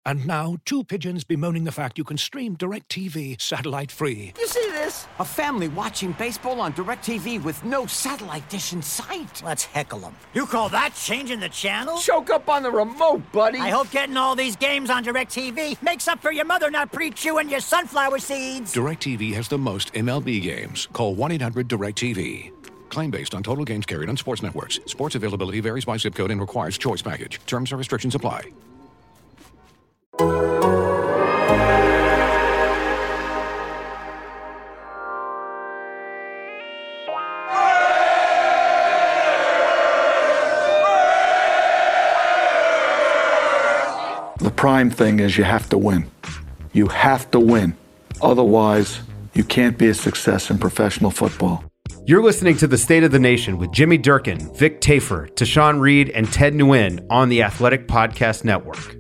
And now, two pigeons bemoaning the fact you can stream DirecTV satellite-free. You see this? A family watching baseball on DirecTV with no satellite dish in sight. Let's heckle them. You call that changing the channel? Choke up on the remote, buddy. I hope getting all these games on DirecTV makes up for your mother not pre-chewing your sunflower seeds. DirecTV has the most MLB games. Call 1-800-DirecTV. Claim based on total games carried on sports networks. Sports availability varies by zip code and requires choice package. Terms and restrictions apply. The prime thing is you have to win. You have to win. Otherwise, you can't be a success in professional football. You're listening to The State of the Nation with Jimmy Durkin, Vic Tafur, Tashawn Reed, and Ted Nguyen on the Athletic Podcast Network.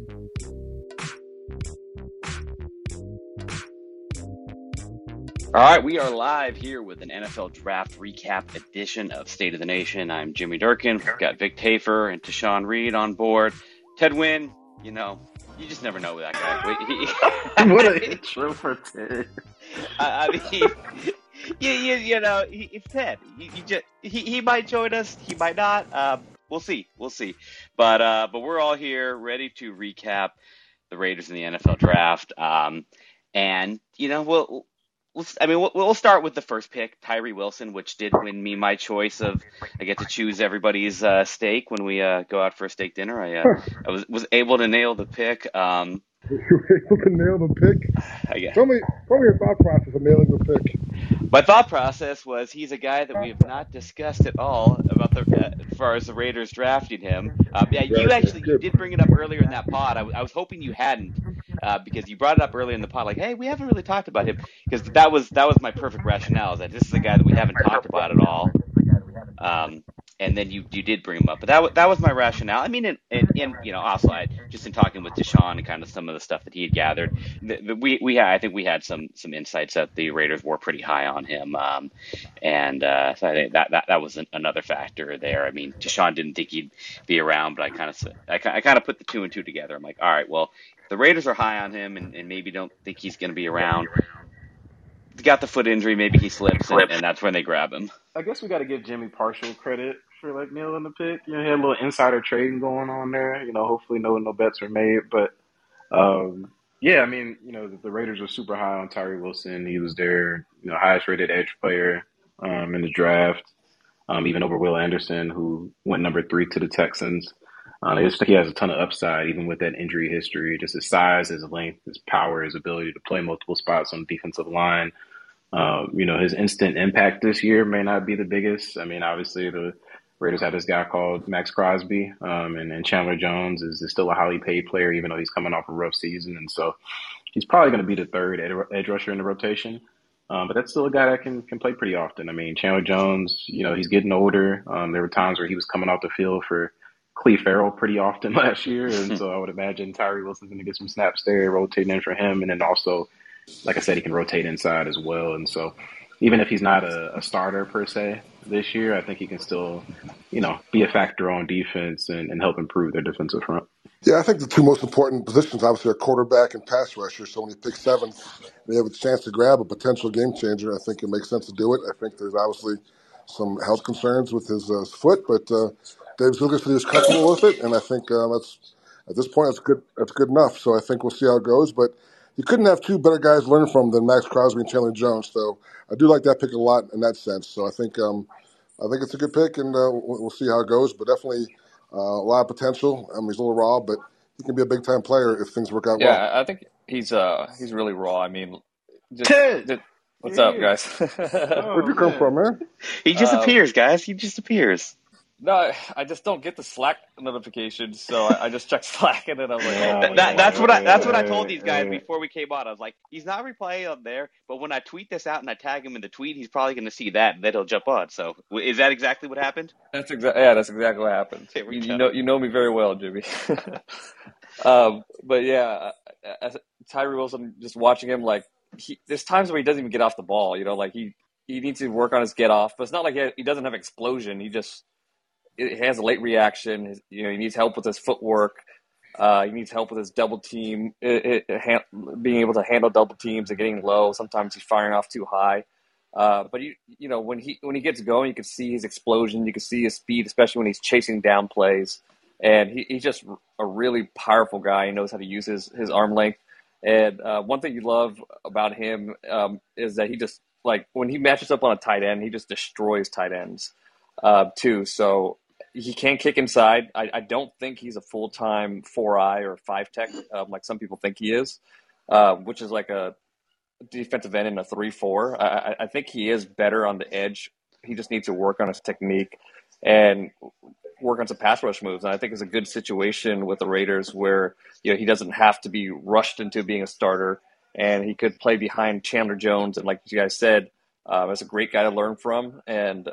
All right, we are live here with an NFL Draft Recap edition of State of the Nation. I'm Jimmy Durkin. We've got Vic Tafur and Tashawn Reed on board. Ted Nguyen, you know, you just never know with that guy. What an intro for Ted. I mean, you know, it's Ted. He might join us. He might not. We'll see. But we're all here ready to recap the Raiders in the NFL Draft. And you know, we'll start with the first pick, Tyree Wilson, which did win me my choice of I get to choose everybody's steak when we go out for a steak dinner. I was able to nail the pick. You were able to nail the pick? Tell me your thought process of nailing the pick. My thought process was he's a guy that we have not discussed at all about as far as the Raiders drafting him. You did bring it up earlier in that pod. I was hoping you hadn't because you brought it up earlier in the pod, like, hey, we haven't really talked about him, because that was my perfect rationale, is that this is a guy that we haven't talked about at all. And then you did bring him up, but that was my rationale. I mean, and you know, also just in talking with Tashawn and kind of some of the stuff that he had gathered, I think we had some insights that the Raiders were pretty high on him, and so I think that was another factor there. I mean, Tashawn didn't think he'd be around, but I kind of put the two and two together. I'm like, all right, well, the Raiders are high on him, and maybe don't think he's going to be around. He's got the foot injury, maybe he slips, and that's when they grab him. I guess we got to give Jimmy partial credit for like nailing the pick. You know, he had a little insider trading going on there. You know, hopefully no bets were made. But yeah, I mean, you know, the Raiders were super high on Tyree Wilson. He was their highest rated edge player in the draft, even over Will Anderson, who went number 3 to the Texans. He has a ton of upside, even with that injury history. Just his size, his length, his power, his ability to play multiple spots on the defensive line. His instant impact this year may not be the biggest. I mean, obviously the Raiders have this guy called Max Crosby, and Chandler Jones is still a highly paid player, even though he's coming off a rough season. And so he's probably going to be the third edge rusher in the rotation. But that's still a guy that can play pretty often. I mean, Chandler Jones, he's getting older. There were times where he was coming off the field for Cleve Farrell pretty often last year. And so I would imagine Tyree Wilson's going to get some snaps there, rotating in for him. And then also, like I said, he can rotate inside as well. And so even if he's not a starter per se this year, I think he can still, be a factor on defense and help improve their defensive front. Yeah, I think the two most important positions obviously are quarterback and pass rusher. So when you pick 7th and you have a chance to grab a potential game changer, I think it makes sense to do it. I think there's obviously some health concerns with his foot, but Dave Zilker said he was comfortable with it, and I think that's at this point that's good enough. So I think we'll see how it goes. But you couldn't have two better guys to learn from than Max Crosby and Chandler Jones. So I do like that pick a lot in that sense. So I think it's a good pick, and we'll see how it goes. But definitely a lot of potential. I mean, he's a little raw, but he can be a big time player if things work out well. Yeah, I think he's really raw. I mean, what's up, guys? Where'd you come from, man? He just appears, guys. He just appears. No, I just don't get the Slack notifications, so I just check Slack, and then I was like, that's what I told these guys before we came on. I was like, he's not replaying on there, but when I tweet this out and I tag him in the tweet, he's probably going to see that, and then he'll jump on. So is that exactly what happened? That's exactly what happened. You know me very well, Jimmy. But yeah, Tyree Wilson, just watching him, like there's times where he doesn't even get off the ball. Like he needs to work on his get off, but it's not like he doesn't have explosion. He has a late reaction. He needs help with his footwork. He needs help with his double team, being able to handle double teams and getting low. Sometimes he's firing off too high. But when he gets going, you can see his explosion. You can see his speed, especially when he's chasing down plays. And he's just a really powerful guy. He knows how to use his arm length. And one thing you love about him is that he just, like, when he matches up on a tight end, he just destroys tight ends too. So he can kick inside. I don't think he's a full-time 4-eye or 5-tech like some people think he is, which is like a defensive end in a 3-4. I think he is better on the edge. He just needs to work on his technique and work on some pass rush moves. And I think it's a good situation with the Raiders where he doesn't have to be rushed into being a starter, and he could play behind Chandler Jones. And like you guys said, it's a great guy to learn from. And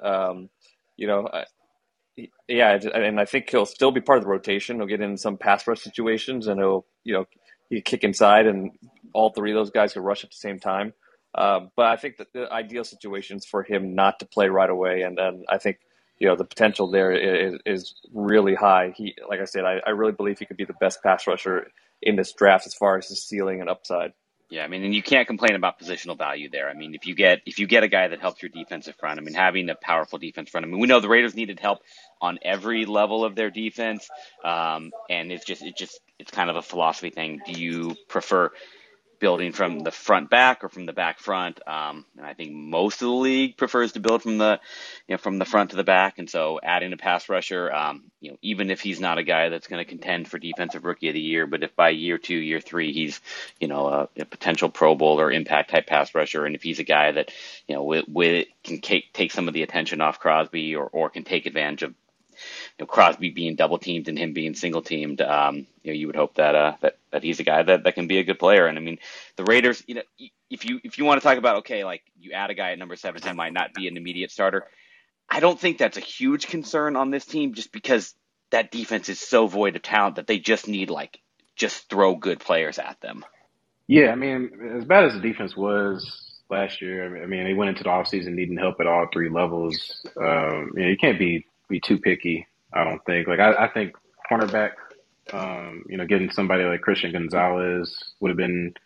and I think he'll still be part of the rotation. He'll get in some pass rush situations, and he kick inside, and all three of those guys could rush at the same time. But I think that the ideal situation is for him not to play right away, and I think the potential there is really high. Like I said, I really believe he could be the best pass rusher in this draft as far as his ceiling and upside. Yeah, I mean, and you can't complain about positional value there. I mean, if you get a guy that helps your defensive front, I mean, having a powerful defense front. I mean, we know the Raiders needed help on every level of their defense, and it's kind of a philosophy thing. Do you prefer building from the front back or from the back front? And I think most of the league prefers to build from the front to the back. And so adding a pass rusher, even if he's not a guy that's going to contend for defensive rookie of the year, but if by year 2, year 3, he's, a potential Pro Bowl or impact type pass rusher. And if he's a guy that, can take some of the attention off Crosby or can take advantage of, Crosby being double teamed and him being single teamed, you would hope that he's a guy that can be a good player. And I mean, the Raiders, if you want to talk about, okay, like you add a guy at number 7 who might not be an immediate starter, I don't think that's a huge concern on this team, just because that defense is so void of talent that they just need just throw good players at them. Yeah, I mean, as bad as the defense was last year, I mean, they went into the offseason needing help at all 3 levels. You can't be too picky, I don't think. Like, I think cornerback, getting somebody like Christian Gonzalez would have been,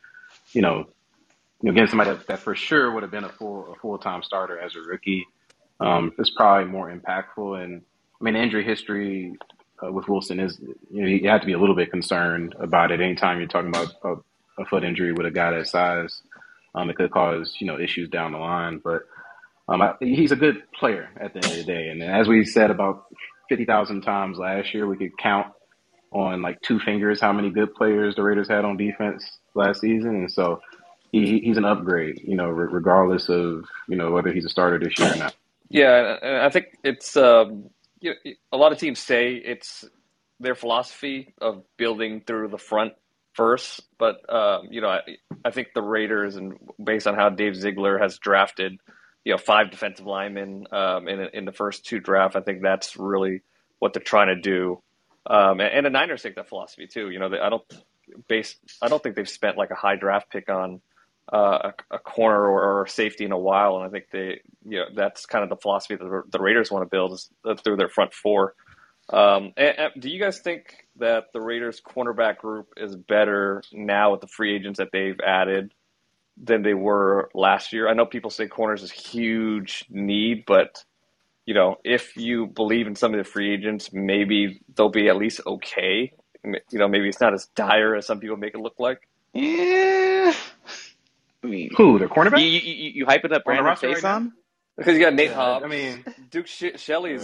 getting somebody that for sure would have been a full-time starter as a rookie. It's probably more impactful. And I mean, the injury history with Wilson is, you have to be a little bit concerned about it. Anytime you're talking about a foot injury with a guy that size, it could cause, issues down the line. But he's a good player at the end of the day. And as we said about 50,000 times last year, we could count on like 2 fingers how many good players the Raiders had on defense last season. And so he's an upgrade, regardless of, whether he's a starter this year or not. Yeah, and I think it's a lot of teams say it's their philosophy of building through the front first. But, I think the Raiders, and based on how Dave Ziegler has drafted, 5 defensive linemen in the first 2 drafts, I think that's really what they're trying to do. And the Niners take that philosophy too. I don't think they've spent like a high draft pick on a corner or a safety in a while, and I think that's kind of the philosophy that the Raiders want to build is through their front 4. And do you guys think that the Raiders cornerback group is better now with the free agents that they've added than they were last year? I know people say corners is a huge need, but if you believe in some of the free agents, maybe they'll be at least okay. Maybe it's not as dire as some people make it look like. Yeah. I mean, who, the cornerback? You hyping up Brandon Faison? Right, because you got Nate Hobbs. I mean, Duke Shelley's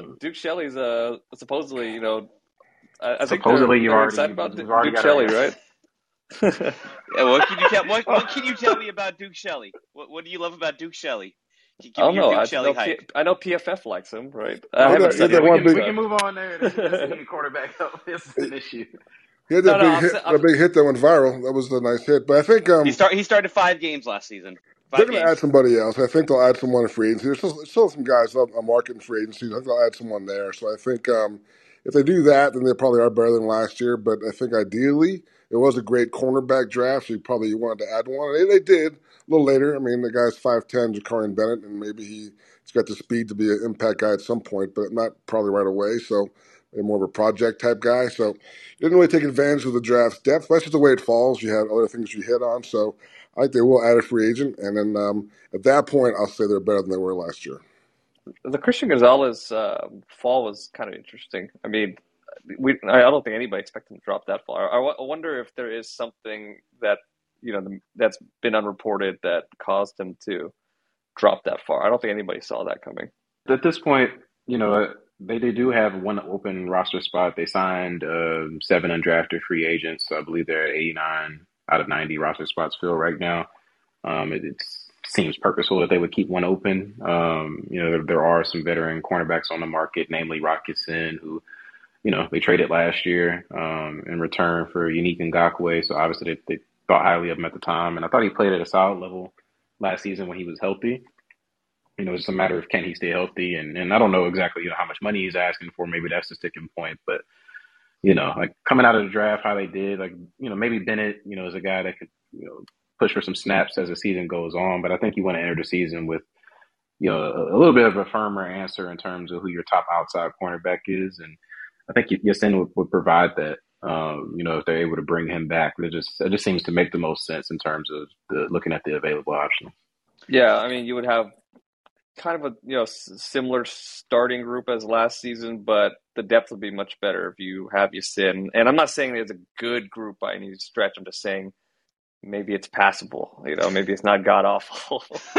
supposedly, I think supposedly they're excited about Duke Shelley, right? Yeah, what can you tell me about Duke Shelley? What do you love about Duke Shelley? I don't know. I know PFF likes him, right? We can move on there. The quarterback help. This is an issue. He had that big hit that went viral. That was a nice hit. But I think he started 5 games last season. They're going to add somebody else. I think they'll add someone in free agency. There's still some guys on market in free agency. I think they'll add someone there. So I think if they do that, then they probably are better than last year. But I think ideally it was a great cornerback draft, so you probably wanted to add one. And they did a little later. I mean, the guy's 5'10", Jakarian Bennett, and maybe he's got the speed to be an impact guy at some point, but not probably right away. So more of a project type guy. So he didn't really take advantage of the draft depth. That's just the way it falls. You have other things you hit on. So I think they will add a free agent. And then at that point, I'll say they're better than they were last year. The Christian Gonzalez fall was kind of interesting. I mean, I don't think anybody expected him to drop that far. I wonder if there is something that that's been unreported that caused him to drop that far. I don't think anybody saw that coming. At this point, they do have one open roster spot. They signed 7 undrafted free agents. So I believe they're at 89 out of 90 roster spots filled right now. It seems purposeful that they would keep one open. There are some veteran cornerbacks on the market, namely Rocket Sin, who they traded last year in return for Unique Ngakoue. So obviously they thought highly of him at the time. And I thought he played at a solid level last season when he was healthy. It's a matter of can he stay healthy. And I don't know exactly, how much money he's asking for. Maybe that's the sticking point. But, like coming out of the draft, how they did, maybe Bennett, is a guy that could, push for some snaps as the season goes on. But I think you want to enter the season with, a little bit of a firmer answer in terms of who your top outside cornerback is. And I think Yasin would provide that, if they're able to bring him back. It just seems to make the most sense in terms of looking at the available options. Yeah, I mean, you would have kind of a similar starting group as last season, but the depth would be much better if you have Yasin. And I'm not saying it's a good group by any stretch. I'm just saying maybe it's passable. Maybe it's not god awful.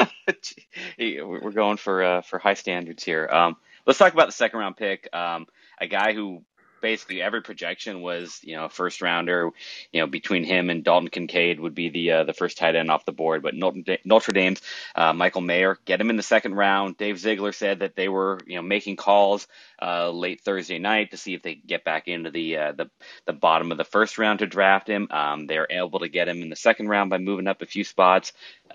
We're going for high standards here. Let's talk about the second round pick. A guy who basically every projection was, a first rounder. Between him and Dalton Kincaid would be the first tight end off the board. But Notre Dame's Michael Mayer, get him in the second round. Dave Ziegler said that they were, making calls late Thursday night to see if they could get back into the bottom of the first round to draft him. They were able to get him in the second round by moving up a few spots.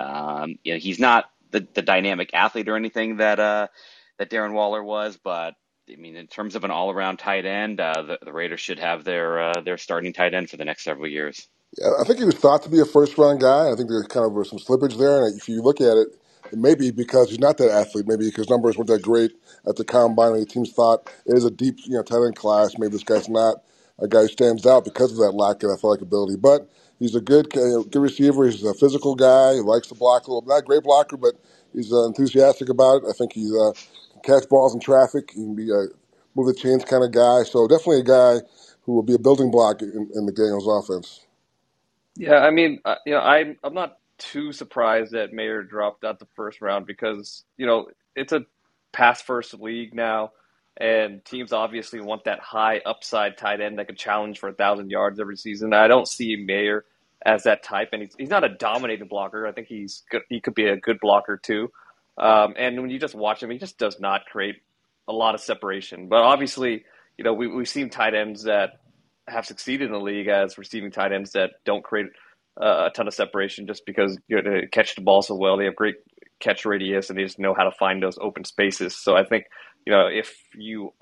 He's not the dynamic athlete or anything that Darren Waller was, but I mean, in terms of an all-around tight end, the Raiders should have their starting tight end for the next several years. Yeah, I think he was thought to be a first-round guy. I think there kind of was some slippage there. And if you look at it, it may be because he's not that athlete. Maybe because numbers weren't that great at the combine. And the teams thought it is a deep, tight end class. Maybe this guy's not a guy who stands out because of that lack of athletic ability. But he's a good receiver. He's a physical guy. He likes to block a little. Not a great blocker, but he's enthusiastic about it. I think he's can catch balls in traffic. He can be a move the chains kind of guy. So definitely a guy who will be a building block in the Daniels offense. Yeah, I mean, I'm not too surprised that Mayer dropped out the first round because, it's a pass-first league now, and teams obviously want that high upside tight end that could challenge for 1,000 yards every season. I don't see Mayer as that type, and he's not a dominating blocker. I think he's good. He could be a good blocker too. And when you just watch him, he just does not create a lot of separation. But obviously, we've seen tight ends that have succeeded in the league as receiving tight ends that don't create a ton of separation just because they catch the ball so well. They have great catch radius and they just know how to find those open spaces. So I think if you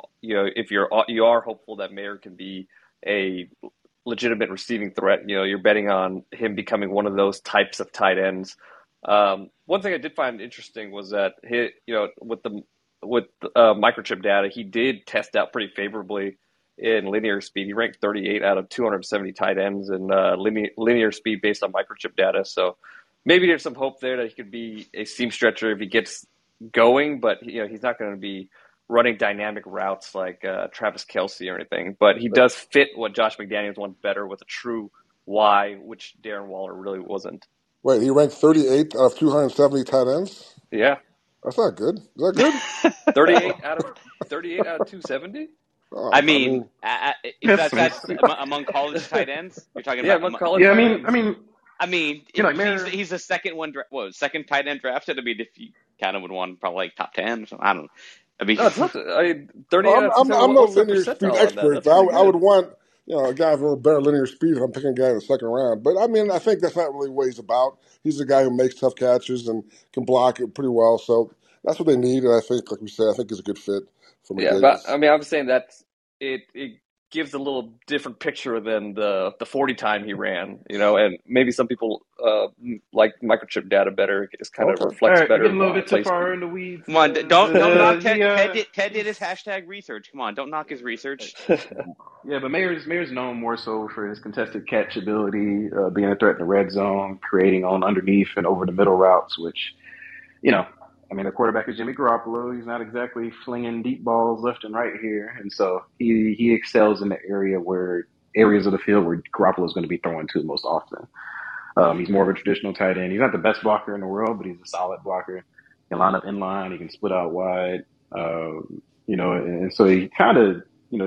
are hopeful that Mayer can be a legitimate receiving threat, you're betting on him becoming one of those types of tight ends. One thing I did find interesting was that with microchip data, he did test out pretty favorably in linear speed. He ranked 38 out of 270 tight ends in linear speed based on microchip data. So maybe there's some hope there that he could be a seam stretcher if he gets going, but he's not going to be running dynamic routes like Travis Kelce or anything. But he does fit what Josh McDaniels wants better with a true Y, which Darren Waller really wasn't. Wait, he ranked 38 out of 270 tight ends? Yeah. That's not good. Is that good? 38 out of 270? Oh, I mean, that's among college tight ends. You're talking about among college. Yeah, I mean, he's the second one. Second tight end drafted. I mean, if you kind of would want probably like top 10 or something. I don't know. I mean, no, 38. I'm no linear speed expert. But I would want a guy with a little better linear speed if I'm picking a guy in the second round. But I mean, I think that's not really what he's about. He's a guy who makes tough catches and can block it pretty well. So that's what they need. And I think, like we said, I think he's a good fit for McDaniels. Yeah, but I mean, I'm saying that it gives a little different picture than the 40 time he ran, and maybe some people like microchip data better. It kind of reflects better. Getting a little bit too far in the weeds. Come on, don't knock Ted. Ted did his hashtag research. Come on, don't knock his research. Yeah, but Mayer's known more so for his contested catch ability, being a threat in the red zone, creating on underneath and over the middle routes, which, the quarterback is Jimmy Garoppolo. He's not exactly flinging deep balls left and right here. And so he excels in the areas of the field where Garoppolo is going to be throwing to most often. He's more of a traditional tight end. He's not the best blocker in the world, but he's a solid blocker. He can line up in line. He can split out wide. And so he kind of,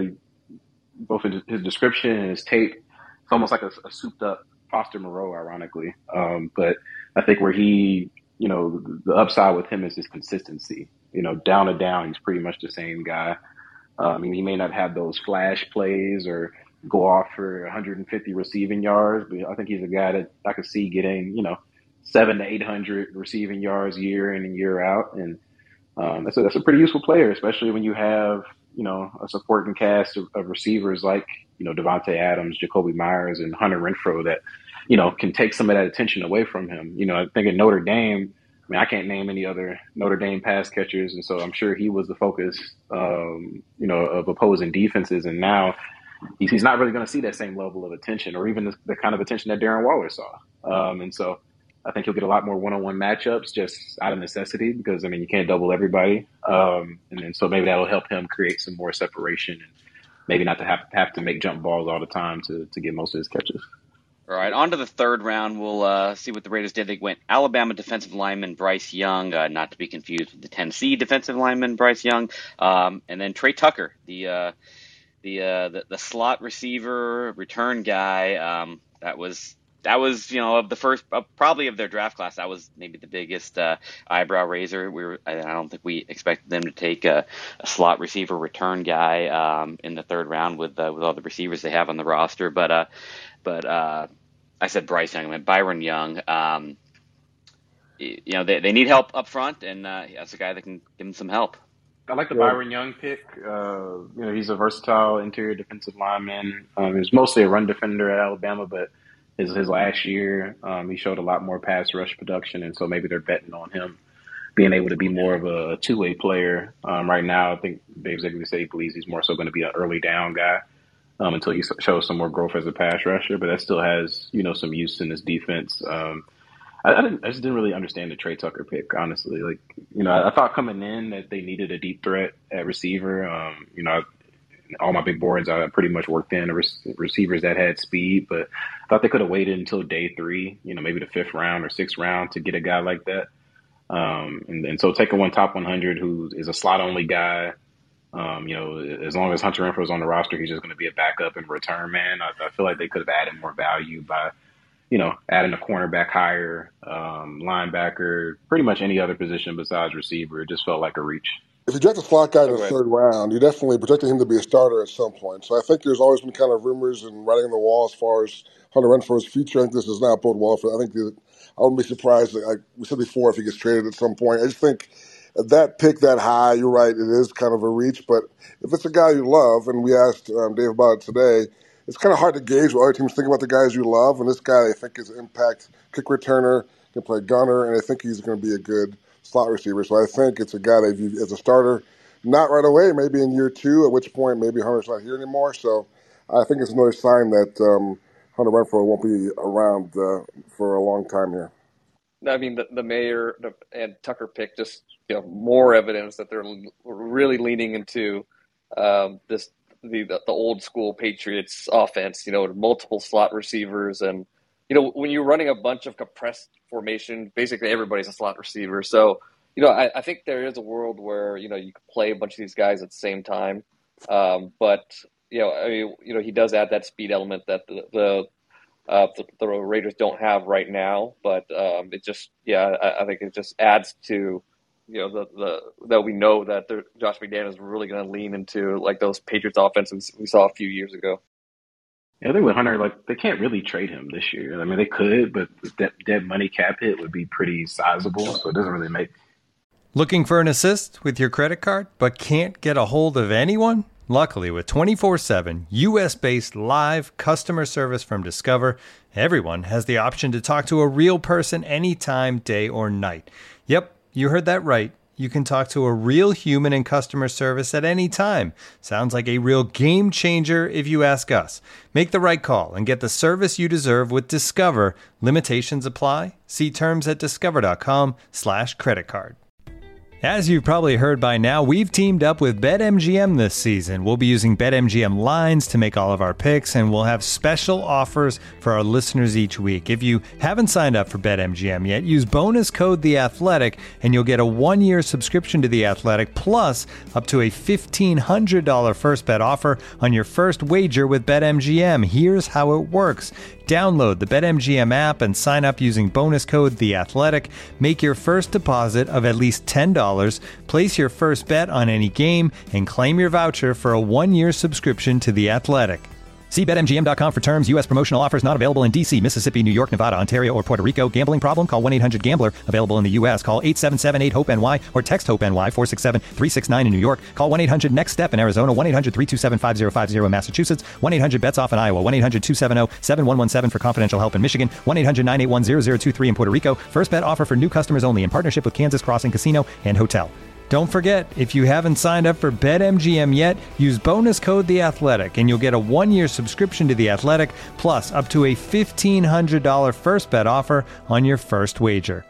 both in his description and his tape, it's almost like a souped up Foster Moreau, ironically. But I think where he, the upside with him is his consistency. Down to down, he's pretty much the same guy. He may not have those flash plays or go off for 150 receiving yards, but I think he's a guy that I could see getting, 700 to 800 receiving yards year in and year out. And that's a pretty useful player, especially when you have, a supporting cast of receivers like, Devontae Adams, Jacoby Myers, and Hunter Renfrow that, can take some of that attention away from him. I think in Notre Dame, I can't name any other Notre Dame pass catchers, and so I'm sure he was the focus, of opposing defenses. And now he's not really going to see that same level of attention, or even the kind of attention that Darren Waller saw. And so I think he'll get a lot more one-on-one matchups just out of necessity because, you can't double everybody. And so maybe that'll help him create some more separation and maybe not to have to make jump balls all the time to get most of his catches. All right, on to the third round. We'll see what the Raiders did. They went Alabama defensive lineman Bryce Young, not to be confused with the Tennessee defensive lineman Bryce Young, and then Trey Tucker, the slot receiver return guy. That was of the first probably of their draft class. That was maybe the biggest eyebrow raiser. I don't think we expected them to take a slot receiver return guy in the third round with all the receivers they have on the roster, but I said Bryce Young, I meant Byron Young. They need help up front, and that's a guy that can give them some help. I like the Byron Young pick. He's a versatile interior defensive lineman. He was mostly a run defender at Alabama, but his last year, he showed a lot more pass rush production, and so maybe they're betting on him being able to be more of a two-way player. Right now, I think Dave Ziegler said he believes he's more so going to be an early down guy. Until he shows some more growth as a pass rusher, but that still has, some use in his defense. I just didn't really understand the Trey Tucker pick, honestly. I thought coming in that they needed a deep threat at receiver. All my big boards, I pretty much worked in receivers that had speed, but I thought they could have waited until day 3, maybe the 5th round or 6th round to get a guy like that. And so taking one top 100 who is a slot only guy, as long as Hunter Renfrow is on the roster, he's just going to be a backup and return man. I feel like they could have added more value by, adding a cornerback higher, linebacker, pretty much any other position besides receiver. It just felt like a reach. If you draft a slot guy in the third round, you definitely projected him to be a starter at some point. So I think there's always been kind of rumors and writing on the wall as far as Hunter Renfrow's future. I think this does not bode well for. I wouldn't be surprised, like we said before, if he gets traded at some point. I just think that pick that high, you're right, it is kind of a reach. But if it's a guy you love, and we asked Dave about it today, it's kind of hard to gauge what other teams think about the guys you love. And this guy, I think, is an impact kick returner, can play gunner, and I think he's going to be a good slot receiver. So I think it's a guy they view as a starter, not right away, maybe in year 2, at which point maybe Hunter's not here anymore. So I think it's another sign that Hunter Renfrow won't be around for a long time here. I mean, the Mayer and Tucker pick just more evidence that they're really leaning into the old school Patriots offense. Multiple slot receivers, and when you're running a bunch of compressed formation, basically everybody's a slot receiver. So I think there is a world where you can play a bunch of these guys at the same time. But he does add that speed element that the Raiders don't have right now, but it just, I think it just adds to, that we know that Josh McDaniels is really going to lean into like those Patriots offenses we saw a few years ago. Yeah, I think with Hunter, they can't really trade him this year. I mean, they could, but the dead money cap hit would be pretty sizable, so it doesn't really make. Looking for an assist with your credit card, but can't get a hold of anyone? Luckily, with 24/7 U.S.-based live customer service from Discover, everyone has the option to talk to a real person anytime, day or night. Yep, you heard that right. You can talk to a real human in customer service at any time. Sounds like a real game changer if you ask us. Make the right call and get the service you deserve with Discover. Limitations apply. See terms at discover.com/creditcard. As you've probably heard by now, we've teamed up with BetMGM this season. We'll be using BetMGM lines to make all of our picks, and we'll have special offers for our listeners each week. If you haven't signed up for BetMGM yet, use bonus code The Athletic, and you'll get a 1-year subscription to The Athletic, plus up to a $1,500 first bet offer on your first wager with BetMGM. Here's how it works. Download the BetMGM app and sign up using bonus code The Athletic. Make your first deposit of at least $10. Place your first bet on any game and claim your voucher for a 1-year subscription to The Athletic. See BetMGM.com for terms. U.S. promotional offers not available in D.C., Mississippi, New York, Nevada, Ontario, or Puerto Rico. Gambling problem? Call 1-800-GAMBLER. Available in the U.S. Call 877-8-HOPE-NY or text HOPE-NY 467-369 in New York. Call 1-800-NEXT-STEP in Arizona. 1-800-327-5050 in Massachusetts. 1-800-BETS-OFF in Iowa. 1-800-270-7117 for confidential help in Michigan. 1-800-981-0023 in Puerto Rico. First bet offer for new customers only in partnership with Kansas Crossing Casino and Hotel. Don't forget, if you haven't signed up for BetMGM yet, use bonus code The Athletic, and you'll get a 1-year subscription to The Athletic, plus up to a $1,500 first bet offer on your first wager.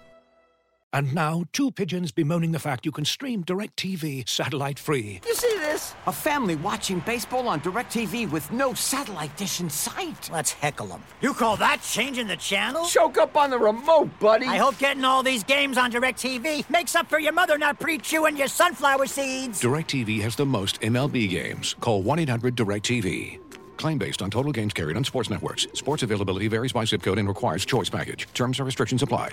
And now, two pigeons bemoaning the fact you can stream DirecTV satellite-free. You see this? A family watching baseball on DirecTV with no satellite dish in sight. Let's heckle them. You call that changing the channel? Choke up on the remote, buddy. I hope getting all these games on DirecTV makes up for your mother not pre-chewing your sunflower seeds. DirecTV has the most MLB games. Call 1-800-DirecTV. Claim based on total games carried on sports networks. Sports availability varies by zip code and requires choice package. Terms and restrictions apply.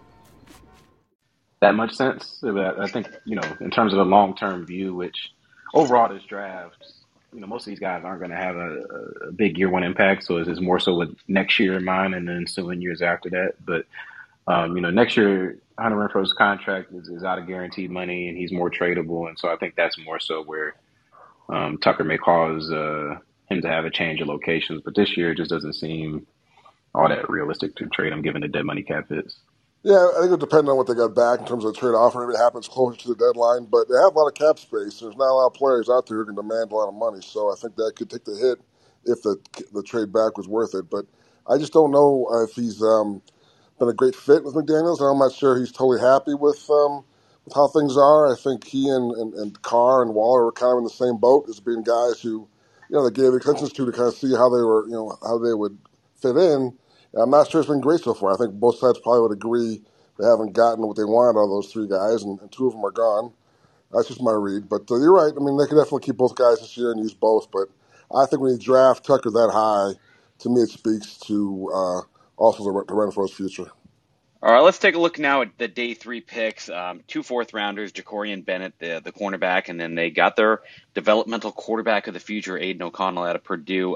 That much sense. I think, in terms of the long-term view, which overall this draft, most of these guys aren't going to have a big year one impact. So it's more so with next year in mind and then ensuing years after that. But, next year, Hunter Renfroe's contract is out of guaranteed money and he's more tradable. And so I think that's more so where Tucker may cause him to have a change of locations. But this year it just doesn't seem all that realistic to trade him given the dead money cap hits. Yeah, I think it depends on what they got back in terms of the trade offer. Maybe it happens closer to the deadline, but they have a lot of cap space. There's not a lot of players out there who can demand a lot of money, so I think that could take the hit if the trade back was worth it. But I just don't know if he's been a great fit with McDaniels. I'm not sure he's totally happy with how things are. I think he and Carr and Waller were kind of in the same boat as being guys who, they gave attention to kind of see how they were, how they would fit in. I'm not sure it's been great so far. I think both sides probably would agree they haven't gotten what they wanted out of those three guys, and two of them are gone. That's just my read. But you're right. I mean, they could definitely keep both guys this year and use both. But I think when you draft Tucker that high, to me it speaks to also the Renfroe's future. All right, let's take a look now at the day 3 picks. 2 fourth-rounders, Jacorian Bennett, the cornerback, and then they got their developmental quarterback of the future, Aiden O'Connell, out of Purdue.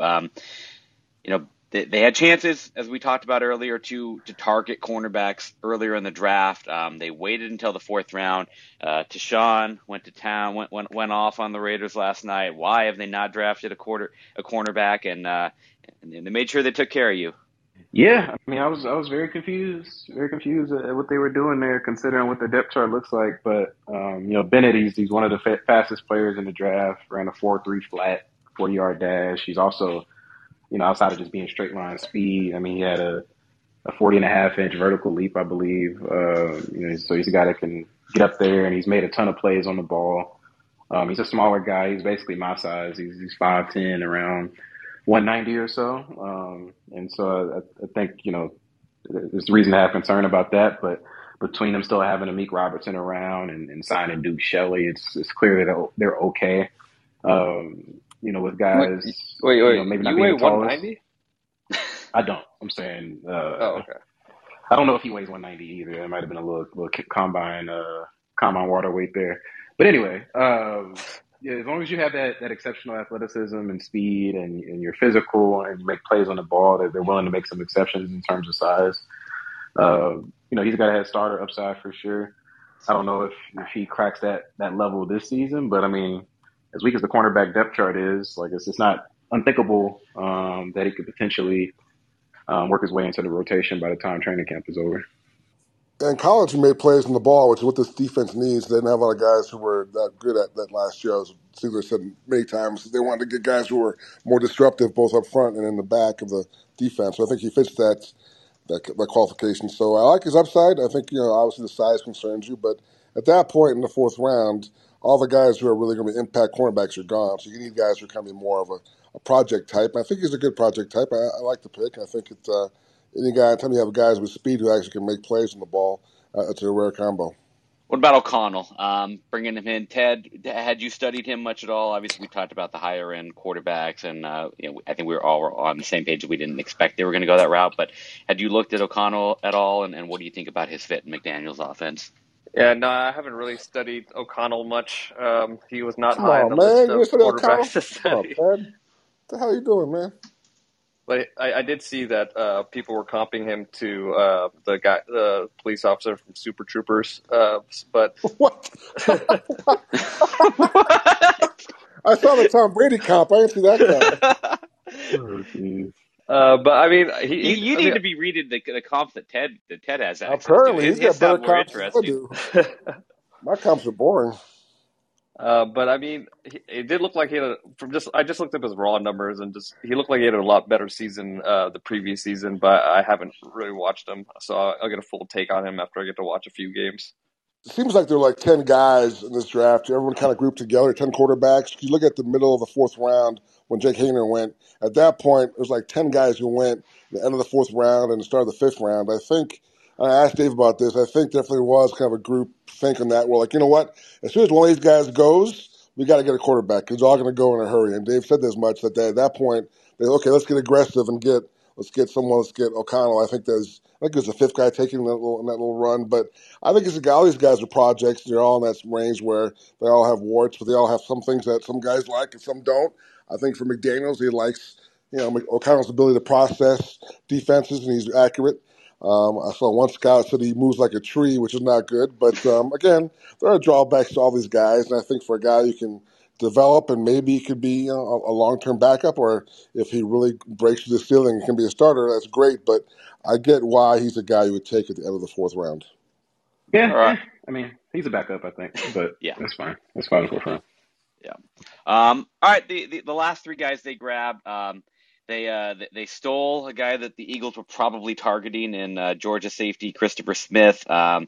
They had chances, as we talked about earlier, to target cornerbacks earlier in the draft. They waited until the 4th round. Tashawn went to town, went off on the Raiders last night. Why have they not drafted a cornerback? And they made sure they took care of you. Yeah, I mean, I was very confused at what they were doing there, considering what the depth chart looks like. But Bennett, he's one of the fastest players in the draft. Ran a 4.3 flat, 40-yard dash. He's also, outside of just being straight line speed, I mean, he had a 40.5-inch vertical leap, I believe. So he's a guy that can get up there, and he's made a ton of plays on the ball. He's a smaller guy. He's basically my size. He's 5'10", around 190 or so. And so I think, there's reason to have concern about that. But between them still having Amik Robertson around and signing Duke Shelley, it's clear that they're okay. With guys, wait, maybe not you being weigh the tallest. 190? I don't. I'm saying, okay. I don't know if he weighs 190 either. It might have been a little combine water weight there. But anyway, as long as you have that exceptional athleticism and speed and you're physical and you make plays on the ball, they're willing to make some exceptions in terms of size. He's got a head starter upside for sure. I don't know if he cracks that level this season, but I mean, as weak as the cornerback depth chart is, like it's not unthinkable that he could potentially work his way into the rotation by the time training camp is over. In college, he made plays on the ball, which is what this defense needs. They didn't have a lot of guys who were that good at that last year. As Ziegler said many times, they wanted to get guys who were more disruptive both up front and in the back of the defense. So I think he fits that qualification. So I like his upside. I think, obviously the size concerns you, but at that point in the fourth round, all the guys who are really going to be impact cornerbacks are gone. So you need guys who are going to be more of a project type. And I think he's a good project type. I like the pick. I think it's any guy, anytime you have guys with speed who actually can make plays on the ball, it's a rare combo. What about O'Connell? Bringing him in, Ted, had you studied him much at all? Obviously, we talked about the higher end quarterbacks, and I think we were all on the same page that we didn't expect they were going to go that route. But had you looked at O'Connell at all, and what do you think about his fit in McDaniel's offense? Yeah, no, I haven't really studied O'Connell much. He was not Come high on, on the man. list You of study quarterbacks to O'Connell? study. Come on, Ted. What the hell are you doing, man? But I did see that people were comping him to the police officer from Super Troopers. But what? I saw the Tom Brady comp. I didn't see that but I mean, you need to be reading the comps that Ted has access Apparently, to. he's got better more comps than I do. My comps are boring. But I mean, it did look like he had I just looked up his raw numbers and he looked like he had a lot better season the previous season, but I haven't really watched him, so I'll get a full take on him after I get to watch a few games. It seems like there are like 10 guys in this draft. Everyone kind of grouped together, 10 quarterbacks. You look at the middle of the fourth round when Jake Hayner went. At that point, it was like 10 guys who went at the end of the fourth round and the start of the fifth round. I asked Dave about this. I think definitely was kind of a group thinking that. We're like, you know what? As soon as one of these guys goes, we got to get a quarterback because they're all going to go in a hurry. And Dave said as much that at that point, okay, let's get aggressive and let's get O'Connell. I think there's a fifth guy taking that little run. But I think all these guys are projects. They're all in that range where they all have warts, but they all have some things that some guys like and some don't. I think for McDaniels, he likes O'Connell's ability to process defenses, and he's accurate. I saw one scout said he moves like a tree, which is not good. But again, there are drawbacks to all these guys, and I think for a guy you can develop and maybe he could be a long-term backup, or if he really breaks through the ceiling and can be a starter, that's great. But I get why he's a guy you would take at the end of the fourth round. Yeah, right. I mean, he's a backup, I think, but yeah, that's fine. That's fine for him. Yeah. All right. The last three guys they grabbed, they stole a guy that the Eagles were probably targeting in Georgia safety Christopher Smith. A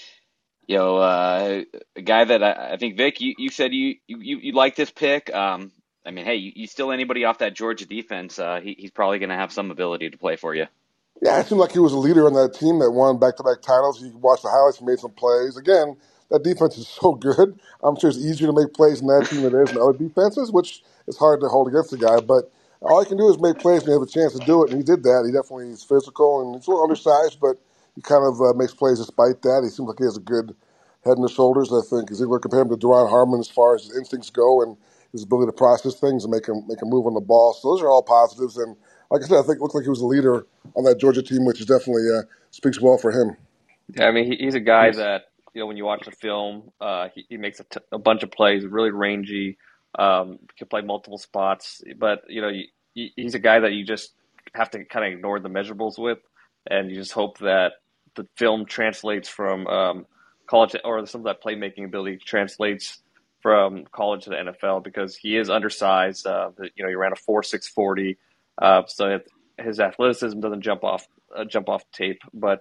guy that I think, Vic, you said you like this pick. I mean, hey, you steal anybody off that Georgia defense, he's probably going to have some ability to play for you. Yeah, it seemed like he was a leader on that team that won back-to-back titles. You watch the highlights, he made some plays. Again, that defense is so good. I'm sure it's easier to make plays in that team than it is in other defenses, which is hard to hold against the guy. But all he can do is make plays and he have a chance to do it, and he did that. He definitely is physical, and he's a little undersized, but he kind of makes plays despite that. He seems like he has a good head and shoulders. I think Ziegler compared him to Duron Harmon as far as his instincts go and his ability to process things and make him move on the ball. So those are all positives. And like I said, I think it looks like he was a leader on that Georgia team, which is definitely speaks well for him. Yeah, I mean, he's a guy that, when you watch the film, he makes a bunch of plays, really rangy, can play multiple spots. But, he's a guy that you just have to kind of ignore the measurables with, and you just hope that the film translates from college, or some of that playmaking ability translates from college to the NFL, because he is undersized. He ran a 4.6 40, so his athleticism doesn't jump off tape, but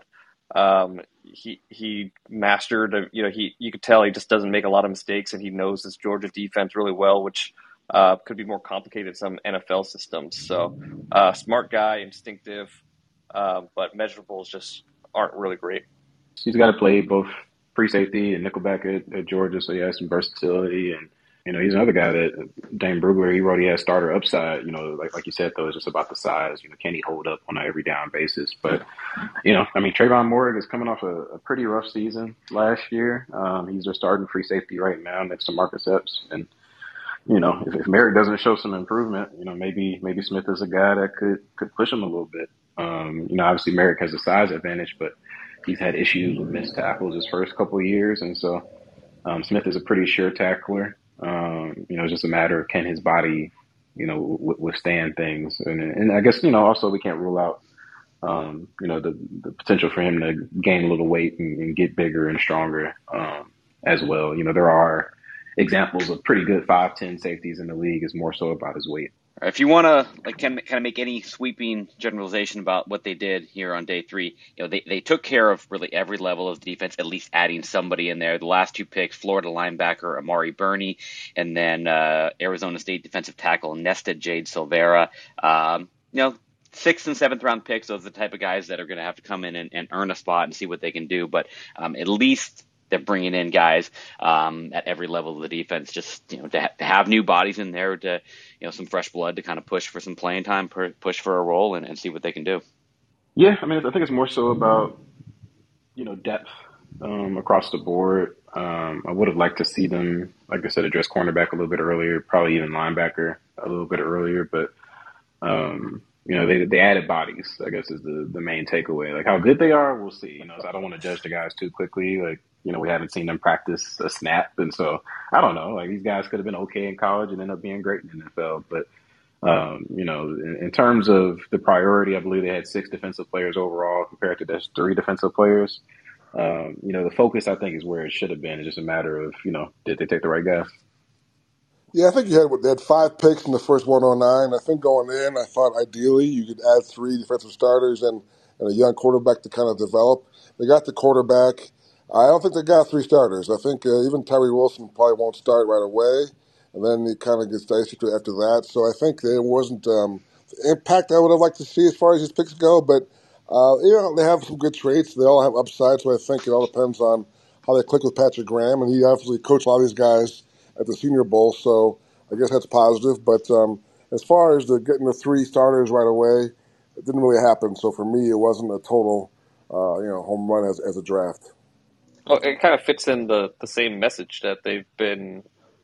he mastered. You could tell he just doesn't make a lot of mistakes, and he knows this Georgia defense really well, which could be more complicated in some NFL systems. So smart guy, instinctive, but measurables just aren't really great. He's got to play both free safety and nickelback at Georgia, so he has some versatility. And he's another guy that Dane Brugler, he already has starter upside. Like you said, though, it's just about the size. Can he hold up on an every down basis? But Trayvon Moehrig is coming off a pretty rough season last year. He's their starting free safety right now next to Marcus Epps. And if Merrick doesn't show some improvement, maybe Smith is a guy that could push him a little bit. Obviously Merrick has a size advantage, but he's had issues with missed tackles his first couple of years, and so Smith is a pretty sure tackler. It's just a matter of can his body, withstand things. And I guess, also we can't rule out, the potential for him to gain a little weight and get bigger and stronger as well. There are examples of pretty good 5'10" safeties in the league. It's more so about his weight. If you want to kind of make any sweeping generalization about what they did here on day 3, they took care of really every level of defense, at least adding somebody in there. The last 2 picks, Florida linebacker Amari Burney, and then Arizona State defensive tackle Nesta Jade Silvera. 6th and 7th round picks, those are the type of guys that are going to have to come in and earn a spot and see what they can do. But at least they're bringing in guys at every level of the defense, just to have new bodies in there, to some fresh blood to kind of push for some playing time, push for a role, and see what they can do. Yeah, I think it's more so about depth across the board. I would have liked to see them, like I said, address cornerback a little bit earlier, probably even linebacker a little bit earlier, but they added bodies, I guess, is the main takeaway. Like, how good they are, we'll see. I don't want to judge the guys too quickly. Like, we haven't seen them practice a snap. And so, I don't know. Like, these guys could have been okay in college and end up being great in the NFL. But, in terms of the priority, I believe they had 6 defensive players overall compared to just 3 defensive players. The focus, I think, is where it should have been. It's just a matter of, did they take the right guys? Yeah, I think they had 5 picks in the first 109. I think going in, I thought ideally you could add 3 defensive starters and a young quarterback to kind of develop. They got the quarterback. I don't think they got 3 starters. I think even Tyree Wilson probably won't start right away, and then he kind of gets dicey after that. So I think there wasn't the impact I would have liked to see as far as his picks go. But they have some good traits. They all have upside. So I think it all depends on how they click with Patrick Graham, and he obviously coached a lot of these guys at the Senior Bowl. So I guess that's positive. But as far as getting the 3 starters right away, it didn't really happen. So for me, it wasn't a total home run as a draft. Well, it kind of fits in the same message that they've been,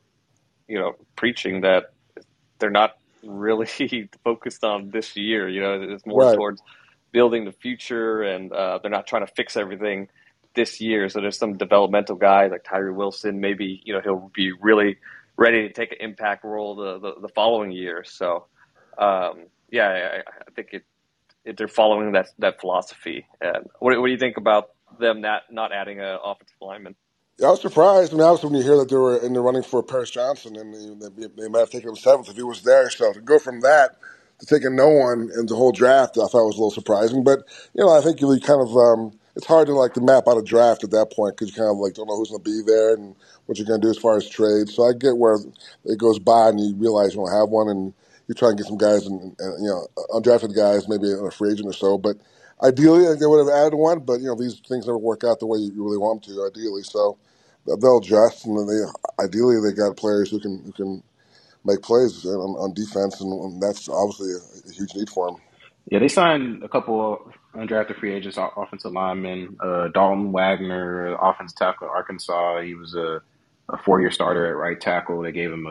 preaching, that they're not really focused on this year. It's more towards building the future, and they're not trying to fix everything this year. So there's some developmental guys like Tyree Wilson. Maybe, he'll be really ready to take an impact role the following year. So, I think they're following that philosophy. And what do you think about them not adding an offensive lineman? Yeah, I was surprised. Obviously, when you hear that they were in the running for Paris Johnson, and they might have taken him 7th if he was there. So to go from that to taking no one in the whole draft, I thought was a little surprising. But I think you kind of it's hard to map out a draft at that point because you kind of don't know who's going to be there and what you're going to do as far as trades. So I get where it goes by and you realize you don't have one, and you try and get some guys and undrafted guys, maybe on a free agent or so. But ideally, I think they would have added one, but these things never work out the way you really want them to. Ideally, so they'll adjust, and then ideally they got players who can make plays on defense, and that's obviously a huge need for them. Yeah, they signed a couple of undrafted free agents, offensive linemen. Dalton Wagner, offensive tackle at Arkansas. He was a 4-year starter at right tackle. They gave him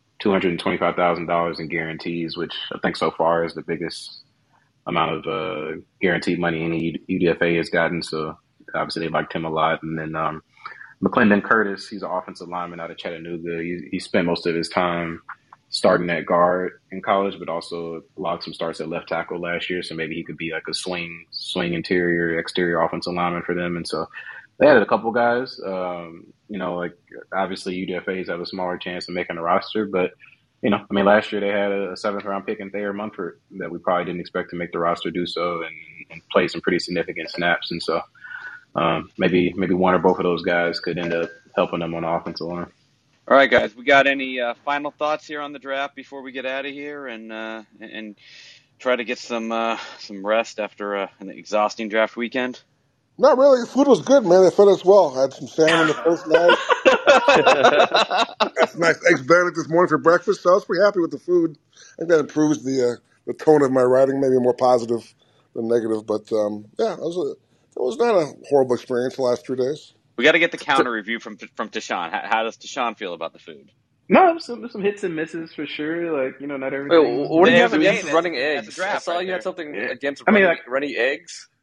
$225,000 in guarantees, which I think so far is the biggest amount of guaranteed money any UDFA has gotten. So obviously they liked him a lot. And then McClendon Curtis, he's an offensive lineman out of Chattanooga. He spent most of his time starting at guard in college, but also logged some starts at left tackle last year. So maybe he could be like a swing interior, exterior offensive lineman for them. And so they added a couple guys. Obviously UDFAs have a smaller chance of making the roster, but last year they had a 7th round pick in Thayer Munford that we probably didn't expect to make the roster do so and play some pretty significant snaps. And so maybe one or both of those guys could end up helping them on the offensive line. All right, guys, we got any final thoughts here on the draft before we get out of here and try to get some rest after an exhausting draft weekend? Not really. The food was good, man. They fed us well. I had some salmon the first night. Had some nice eggs Benedict this morning for breakfast, so I was pretty happy with the food. I think that improves the tone of my writing, maybe more positive than negative. But, it was not a horrible experience the last 3 days. We got to get the counter review from Tashawn. How does Tashawn feel about the food? No, some hits and misses for sure. Not everything. Wait, what do you have against running eggs? I saw you had something against running eggs.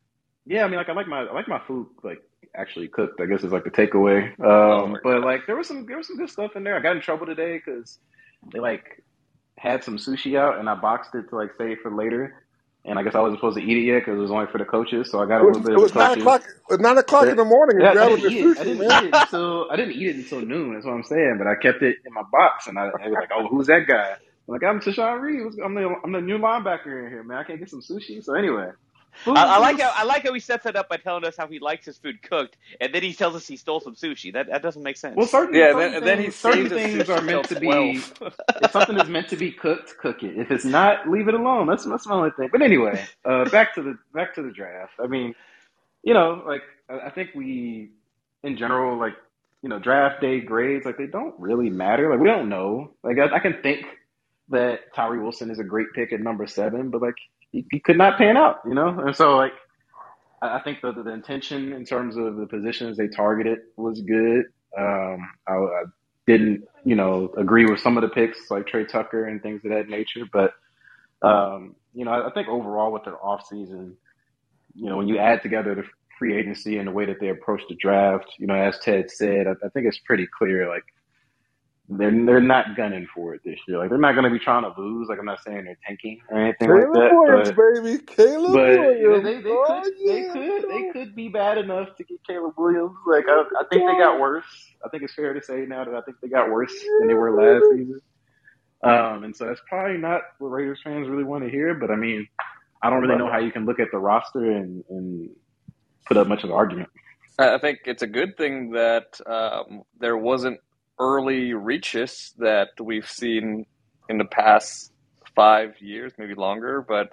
Yeah, I mean, like I like my food like actually cooked. I guess it's like the takeaway. But like there was some good stuff in there. I got in trouble today because they like had some sushi out and I boxed it to like save for later. And I guess I wasn't supposed to eat it yet because it was only for the coaches. So I got a little bit of the coaches. It was 9 o'clock in the morning. Yeah, I didn't eat it until noon. That's what I'm saying. But I kept it in my box, and they were like, "Oh, who's that guy?" I'm like, "I'm Tashawn Reed. I'm the new linebacker in here, man. I can't get some sushi." So anyway, I like how he sets it up by telling us how he likes his food cooked, and then he tells us he stole some sushi. That doesn't make sense. Well, certain things are meant to be. If something is meant to be cooked, cook it. If it's not, leave it alone. That's my only thing. But anyway, back to the draft. I mean, like I think we, in general, like draft day grades, like they don't really matter. Like we don't know. Like I can think that Tyree Wilson is a great pick at number 7, but like he could not pan out, And so like I think the intention in terms of the positions they targeted was good. I didn't agree with some of the picks like Trey Tucker and things of that nature, but I think overall with their offseason, when you add together the free agency and the way that they approach the draft, as Ted said, I think it's pretty clear like they're not gunning for it this year. Like they're not going to be trying to lose. Like I'm not saying they're tanking or anything like that. Williams, baby. Caleb Williams. They could be bad enough to get Caleb Williams. Like I think they got worse. I think it's fair to say now that I think they got worse than they were last season. And so that's probably not what Raiders fans really want to hear. But I mean, I don't really know how you can look at the roster and put up much of an argument. I think it's a good thing that there wasn't early reaches that we've seen in the past 5 years, maybe longer. But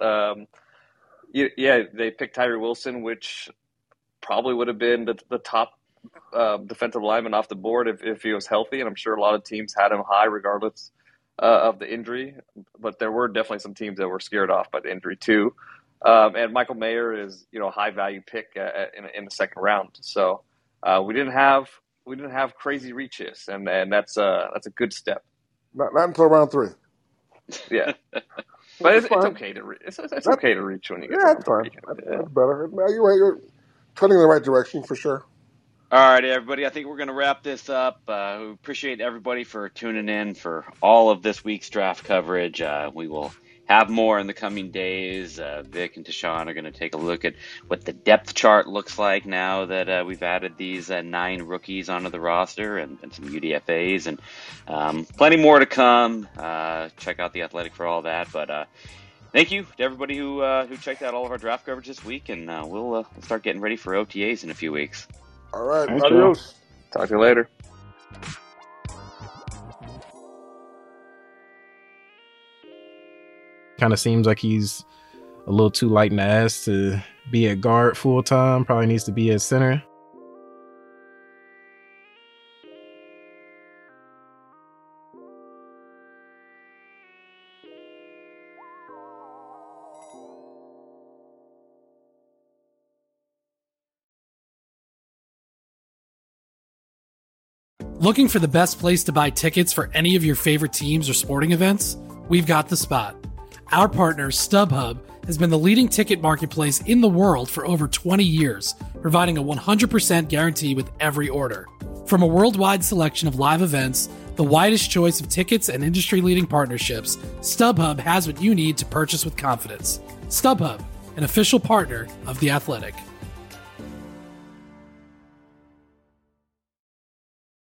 they picked Tyree Wilson, which probably would have been the top defensive lineman off the board if he was healthy. And I'm sure a lot of teams had him high regardless of the injury. But there were definitely some teams that were scared off by the injury too. And Michael Mayer is, a high value pick in the second round. So we didn't have crazy reaches, and that's a good step. Not until round 3. Yeah, but it's okay to it's okay to reach when you get. Yeah, that's fine. That's better. No, you're right. You're trending in the right direction for sure. All right, everybody. I think we're going to wrap this up. We appreciate everybody for tuning in for all of this week's draft coverage. We will have more in the coming days. Vic and Tashawn are going to take a look at what the depth chart looks like now that we've added these 9 rookies onto the roster and some UDFAs and plenty more to come. Check out The Athletic for all that. But thank you to everybody who checked out all of our draft coverage this week, and we'll start getting ready for OTAs in a few weeks. All right. Adios. Talk to you later. Kind of seems like he's a little too light in the ass to be at guard full time. Probably needs to be at center. Looking for the best place to buy tickets for any of your favorite teams or sporting events? We've got the spot. Our partner, StubHub, has been the leading ticket marketplace in the world for over 20 years, providing a 100% guarantee with every order. From a worldwide selection of live events, the widest choice of tickets, and industry-leading partnerships, StubHub has what you need to purchase with confidence. StubHub, an official partner of The Athletic.